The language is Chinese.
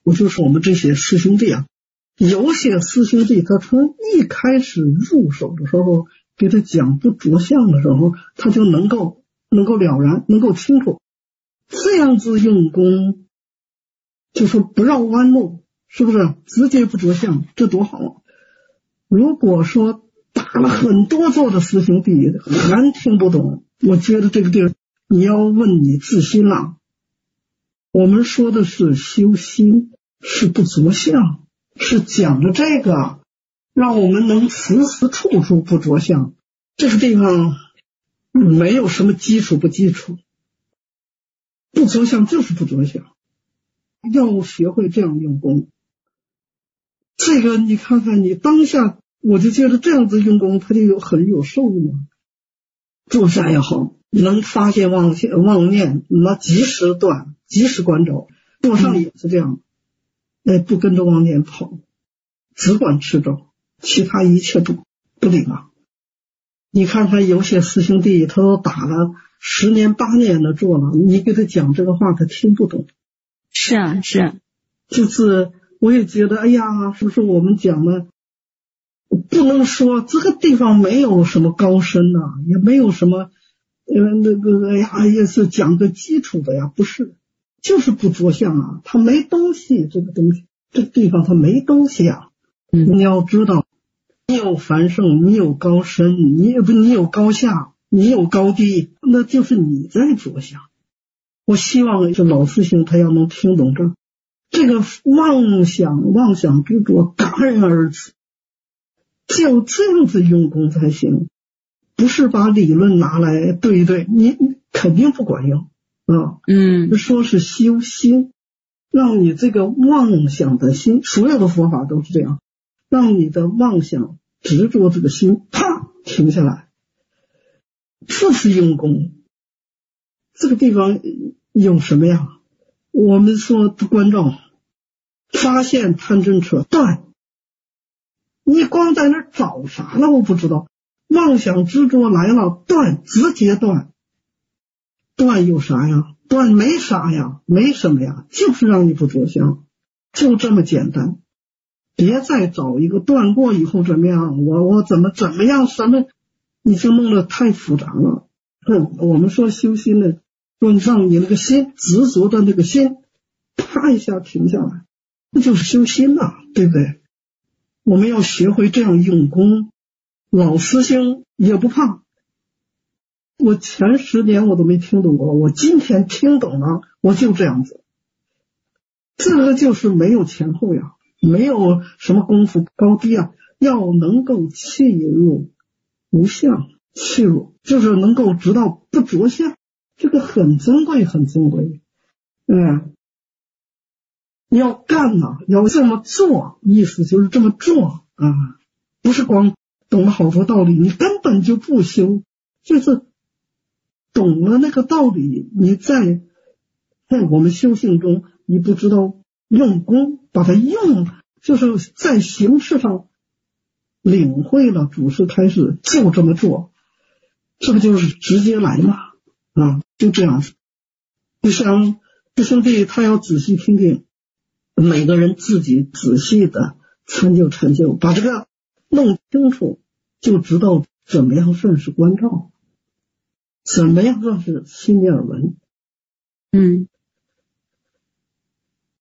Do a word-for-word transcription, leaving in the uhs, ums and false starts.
我就说我们这些师兄弟啊，有些师兄弟他从一开始入手的时候给他讲不着相的时候，他就能够能够了然，能够清楚，这样子用功就说不绕弯路，是不是直接不着相，这多好啊。如果说打了很多座的师兄弟还听不懂，我觉得这个地儿你要问你自心了。我们说的是修心，是不着相，是讲的这个让我们能时时处处不着相。这个地方没有什么基础不基础，不着相就是不着相，要学会这样用功。这个你看看你当下，我就觉得这样子用功它就有很有受用。坐下也好，能发现妄妄念，那及时断，及时关照。坐上也是这样，哎，不跟着妄念跑，只管持咒，其他一切不不理了。你看看有些师兄弟他都打了十年八年的坐了，你给他讲这个话他听不懂。 是啊是啊， 就是我也觉得哎呀，是不是我们讲的不能说这个地方没有什么高深呐、啊，也没有什么呃那个哎呀也是讲个基础的呀，不是，就是不着相啊，它没东西，这个东西这个地方它没东西啊。 嗯， 你要知道，你有繁盛，你有高深，你不你有高下，你有高低，那就是你在着相。我希望这老师兄他要能听懂这这个妄想妄想执着戛然而止，只有这样子用功才行，不是把理论拿来对一对，你肯定不管用啊。 嗯， 说是修心，让你这个妄想的心，所有的佛法都是这样，让你的妄想执着这个心啪停下来，这是用功。这个地方有什么呀？我们说关照，发现贪嗔痴断，你光在那儿找啥了我不知道，妄想执着来了断，直接断。断有啥呀？断没啥呀，没什么呀，就是让你不着相，就这么简单。别再找一个断过以后怎么样，我我怎么怎么样什么，你就弄得太复杂了。嗯，我们说修心的，说你让你那个心执着的那个心啪一下停下来，那就是修心了，对不对？我们要学会这样用功，老师兄也不怕。我前十年我都没听懂过，我今天听懂了，我就这样子。这个就是没有前后呀，没有什么功夫高低啊，要能够契入无相，契入就是能够知道不着相，这个很珍贵很珍贵。嗯，要干呐、啊，要这么做，意思就是这么做啊，不是光懂了好多道理，你根本就不修，就是懂了那个道理，你在在我们修行中，你不知道用功，把它用，就是在形式上领会了祖师开始就这么做，这不就是直接来嘛？啊，就这样。就像师兄弟他要仔细听听，每个人自己仔细的参究参究，把这个弄清楚，就知道怎么样算是关照，怎么样算是心念耳闻。 嗯，